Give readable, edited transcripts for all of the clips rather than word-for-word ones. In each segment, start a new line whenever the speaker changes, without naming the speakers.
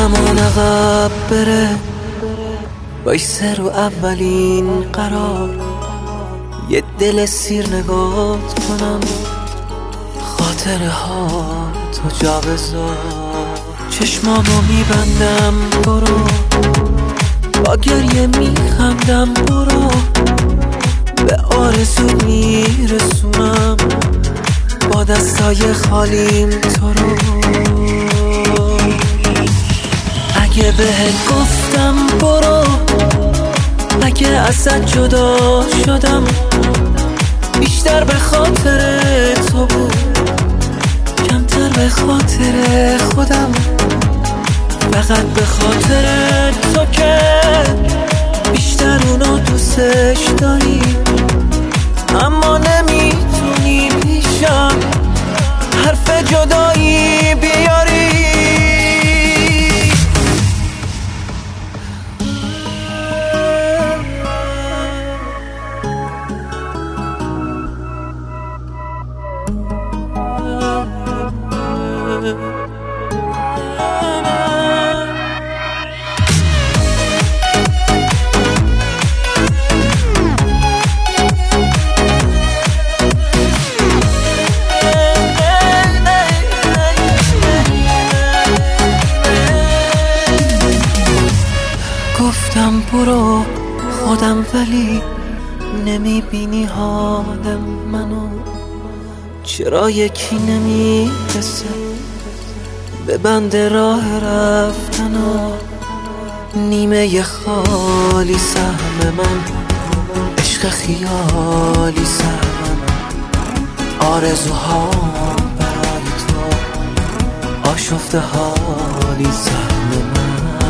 زمان عقب بره وایسه رو اولین قرار، یه دل سیر نگات کنم، خاطره ها تو جا بذار. چشمامو میبندم برو، با گریه میخندم برو، به آرزو میرسونم با دستای خالیم تو رو. اگه بهت گفتم برو، اگه ازت جدا شدم، بیشتر به خاطر تو بود کمتر به خاطر خودم، فقط به خاطر تو که بیشتر اونو دوستش داری، اما نمیتونی پیشم حرف جدایی بیاری. گفتم برو خودم، ولی نمیبینی حالم منو، چرا یکی نمیرسه به بند راه رفتنو، نیمه خالی سهم من، عشق خیالی سهم، آرزوها برای تو، آشفته حالی سهم من.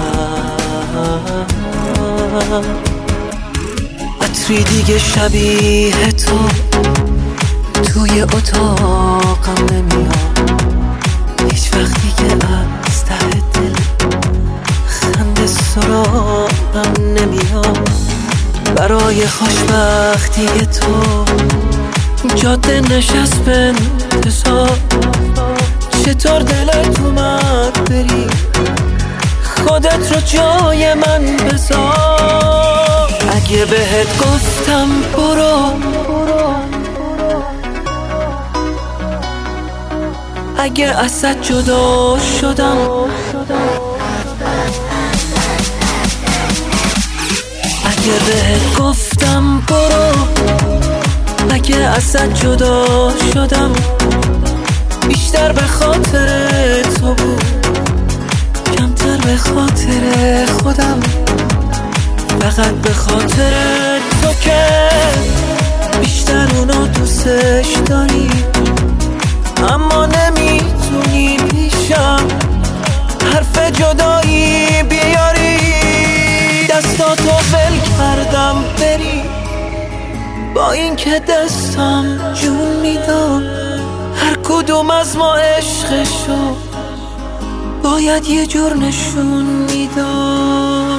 عطری دیگه شبیه تو توی اتاقم نمیاد، هیچ وقتی که از ته دل خنده سراغم نمیاد. برای خوشبختی تو جاده نشست به انتظار، چطور دلت اومد بری خودت رو جای من بذار. اگه بهت گفتم برو، اگه ازت جدا شدم، اگه بهت گفتم برو، اگه ازت جدا شدم، بیشتر به خاطر تو بود کمتر به خاطر خودم، فقط به خاطر تو که بیشتر اونو دوستش داری، اما نمیتونی پیشم حرف جدایی بیاری. دستاتو ول کردم بری، با این که دستم جون میدم، هر کدوم از ما عشقشو باید یه جور نشون میدم.